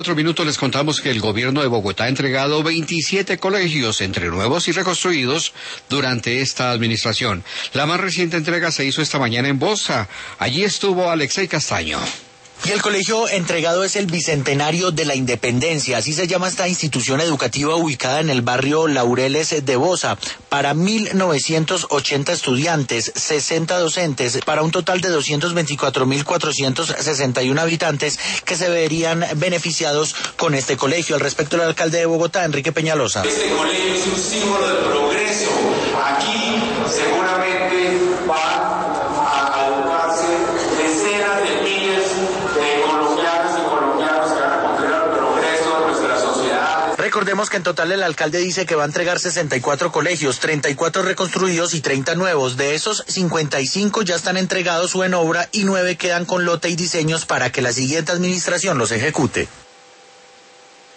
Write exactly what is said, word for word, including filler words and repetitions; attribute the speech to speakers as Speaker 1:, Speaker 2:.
Speaker 1: Otro minuto les contamos que el gobierno de Bogotá ha entregado veintisiete colegios entre nuevos y reconstruidos durante esta administración. La más reciente entrega se hizo esta mañana en Bosa. Allí estuvo Alexei Castaño.
Speaker 2: Y el colegio entregado es el Bicentenario de la Independencia, así se llama esta institución educativa ubicada en el barrio Laureles de Bosa, para mil novecientos ochenta estudiantes, sesenta docentes, para un total de doscientos veinticuatro mil cuatrocientos sesenta y uno habitantes que se verían beneficiados con este colegio. Al respecto, el alcalde de Bogotá, Enrique Peñalosa.
Speaker 3: Este colegio es un símbolo de progreso. Aquí seguramente va a educarse decenas de miles de colombianos y colombianos que van a contribuir al progreso de nuestra sociedad.
Speaker 2: Recordemos que en total el alcalde dice que va a entregar sesenta y cuatro colegios, treinta y cuatro reconstruidos y treinta nuevos. De esos, cincuenta y cinco ya están entregados o en obra y nueve quedan con lote y diseños para que la siguiente administración los ejecute.